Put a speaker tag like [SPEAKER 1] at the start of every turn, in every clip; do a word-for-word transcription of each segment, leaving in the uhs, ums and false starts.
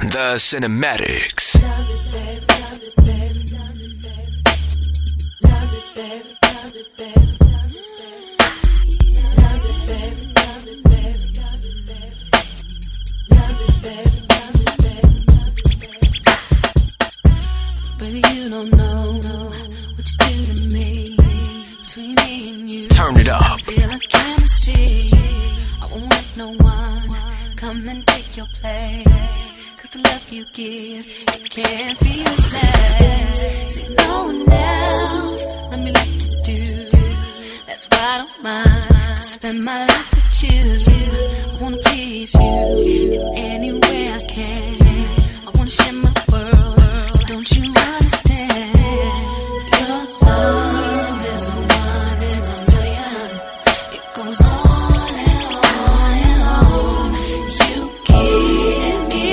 [SPEAKER 1] The Cinematics.
[SPEAKER 2] Love it, baby, love it, baby, love it, baby. Love it, baby, love it, baby, love it, baby. Love it, baby, love it, baby, love it, baby. Love it, baby, love it, baby, love it, baby. Baby, you don't know what you do to me. Between me and you,
[SPEAKER 1] turn it up.
[SPEAKER 2] I feel a chemistry. I won't let no one come and take your place. Cause the love you give, it can't be replaced. See, no one else, let me let you do. That's why I don't mind to spend my life with you. I wanna please you in any way I can. I wanna share my world, don't you understand? Your love is a one in a million. It goes on and on and on. You give me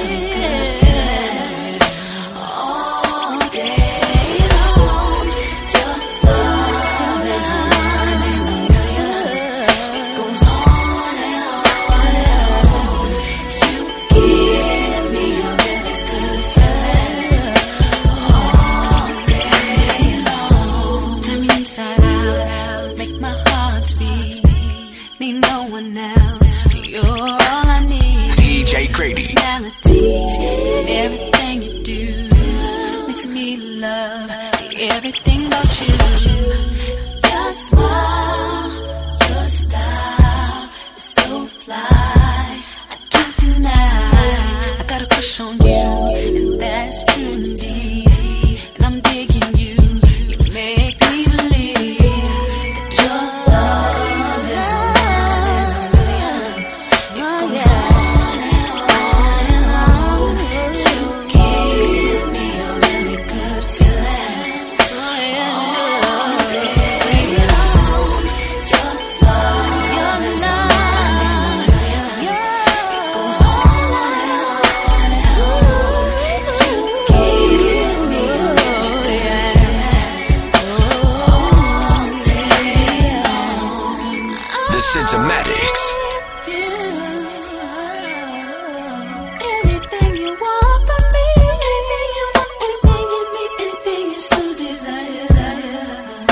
[SPEAKER 2] all day long. Your love is a one in a million. It goes on and on and on. You give me a really good feeling all day long. Turn me inside out, make my heart beat. Need no one else, you're all I need.
[SPEAKER 1] D J Grady.
[SPEAKER 2] Personalities, everything you do makes me love everything about you. Your smile, your style is so fly, I can't deny. I got a crush on you, and that is true indeed. And I'm digging you, you make me believe that your love is a one in a million. It goes on and on and on. You give me a really good feeling all day long. Your love is a one in a million. It goes on and on and on. You give me a really good feeling all day long.
[SPEAKER 1] The Cinematics.
[SPEAKER 2] Anything you want from me, anything you want, anything you need, anything you so desire.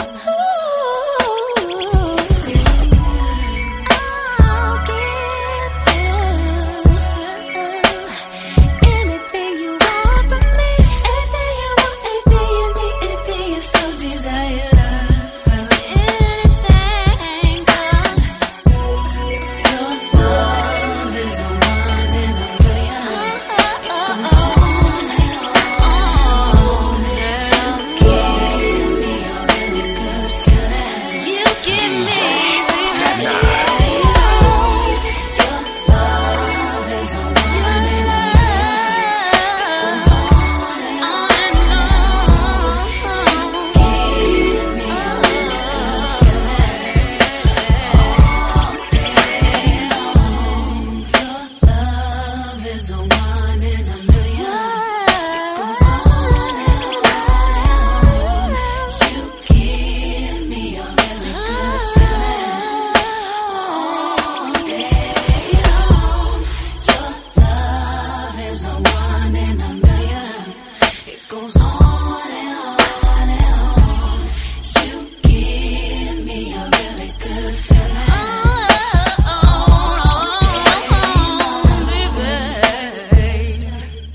[SPEAKER 2] Ooh, I'll give you anything you want from me, anything you want, anything you need, anything you so desire. Anything, God. Your love is a one in a million. It goes on and on. You give me a really good feeling. You give me
[SPEAKER 1] Fat
[SPEAKER 2] Your
[SPEAKER 1] Nine.
[SPEAKER 2] love is a one in a million. It goes on and on. You give me a really good feeling all day long. Your love is a one in a million. It goes on and on and on. You give me a really good feeling all day long. Your love is a one in a million. It goes on and on and on. You give me a really good feeling all day long, baby.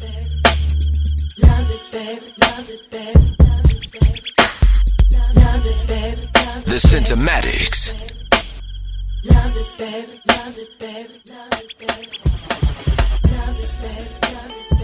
[SPEAKER 2] Love it, baby, love it, baby, love it, baby. Love it, baby, love
[SPEAKER 1] The
[SPEAKER 2] it,
[SPEAKER 1] Cinematics.
[SPEAKER 2] love it, baby, love it, baby, love it, baby. Love it, baby, love it,